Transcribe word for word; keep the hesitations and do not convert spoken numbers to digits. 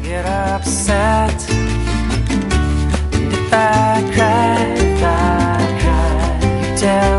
get upset. And if I cry, if I cry, you tell